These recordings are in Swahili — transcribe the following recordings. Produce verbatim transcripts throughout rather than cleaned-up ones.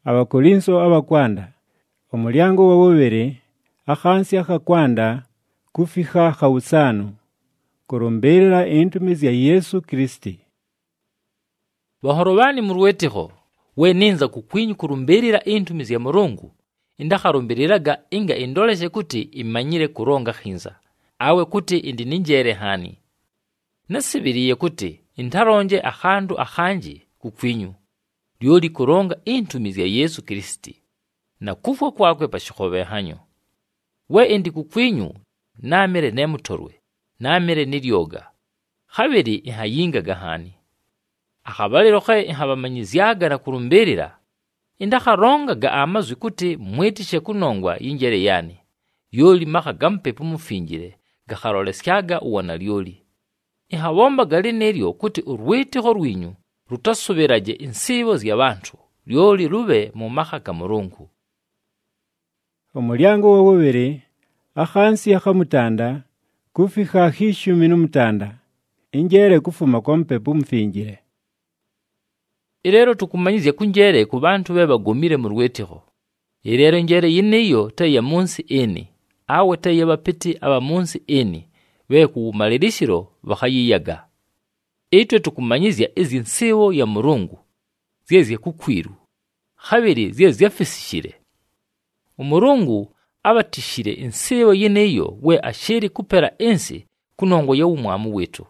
Abakorinso abakwanda omulyango wa bubiri akhansi akakwanda kufika khawusano kurumberera entumizi ya Yesu Kristi. Bahorobani murwetiho we ninza kukwinyu kurumberera entumizi ya Mulungu indakharumbereraga inga indoleshe kuti imanyire kuronga khinza awe kuti indi ninjere hani nasibiriye kuti intaronje akhandu akhanji kukwinyu lyoli kuronga entumizi ya Yesu Kristi na kufwa kwakwe pashikhobe hanyo we indi kukwinyu namere nemutorwe namere niryoga khabiri ihayinga gahani akhabaliro khe ihabamanyizyaga na kurumberera indakharonga ga amazwi kuti mwetishe kunongwa yinjere yani yoli maka gampepu mufingire gakharolesyaga uwana lyoli ihabomba gali neryo kuti urwitiho rwinyu rutasubiraje insibo z'abantu lyoli rube mu maka ga Mulungu. Omulyango wa bubiri akhansi akhamutanda kufika hishumi n'umutanda injere kufuma kwa mpepu mfingire. Irero tukumanyizye kunjere ku bantu be bagumire mu rwetiho. Irero njere yineyo taya munsi eni awe taya bapiti aba munsi eni we kumalirishiro bakayiyaga. Etwe tukumanyizya izi nsibo ya Mulungu ziyezye kukwiru khabiri ziyezye fisishire. Umurungu abatishire insibo yineyo we ashiri kupera ensi kunongo ya umwamu wetu.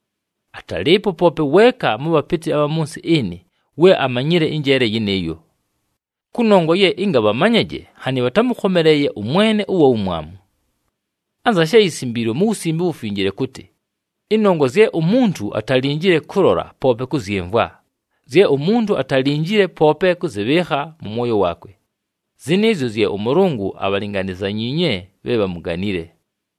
Atalipo pope weka mu bapiti aba munsi eni we amanyire injere yineyo. Kunongo ye inga bamanyaje hani batamukhomereye umwene uwo umwamu. Anza shayisimbiro mu usimbi ufingire kuti inongo ze umuntu atalinjire kurora pope kuziyemva. Ze umuntu atalinjire pope kuzibeha mu moyo wakwe. Zinezo ze Umurungu abalinganiza nyinye beba muganire.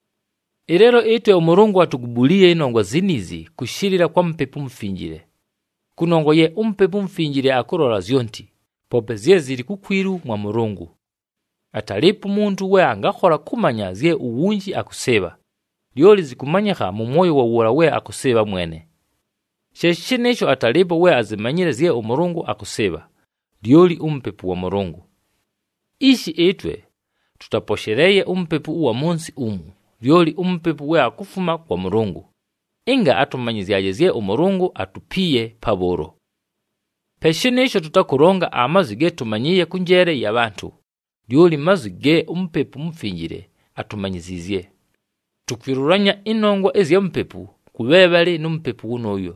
Irero etwe Umurungu atugubuliye inongo zinizi kushirira kwa mpepu mfingire. Kunongo ye umpepu mfingire akurora zionti pope ziye ziri kukwiru mwa Mulungu. Atalipo muntu we angakhora kumanya ziye uwunji akuseba lyoli zikumanyika mu moyo wa wora we akuseba mwene. Sheshinecho atalipo we azimanyire ziye Umurungu akuseba lyoli umpepu wa Mulungu. Ishi etwe tutaposhereye umpepu uwa munsi umu lyoli umpepu we akufuma kwa Mulungu inga atumanyizyaje ziye Umurungu atupiye paboro. Peshinesho tutakuronga amazwi ge tumanyiye kunjere y'abantu lyoli mazwi ge umpepu mfingire atumanyizizye. Tukwiruranya inongo ezi ya mpepu kubebali n'umpepu unoyo.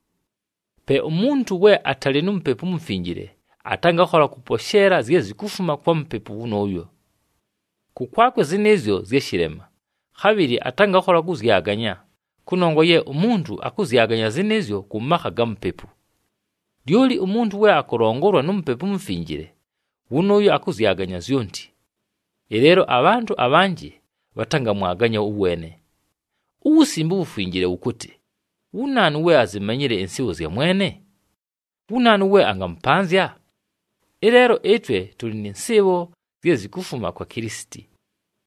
Pe umuntu we atali n'umpepu mfingire atangakhola kuposhera ziye zikufuma kwa mpepu unoyo. Kukwakwe zinezyo ziyeshirema khabiri atangakhola kuzyaganya kunongo ye umuntu akuzyaganya zinezyo kumaka ga mpepu. Lyoli umuntu we akurongorwa n'umpepu mfingire unoyo akuzyaganya zionti. Irero abantu abanji batanga mwaganya uwene. Usimbu ufingire ukuti unani we azimanyire insibo zya mwene? Unani we angampanzya? Irero etwe tuli ninsibo ziye zikufuma kwa Kristi.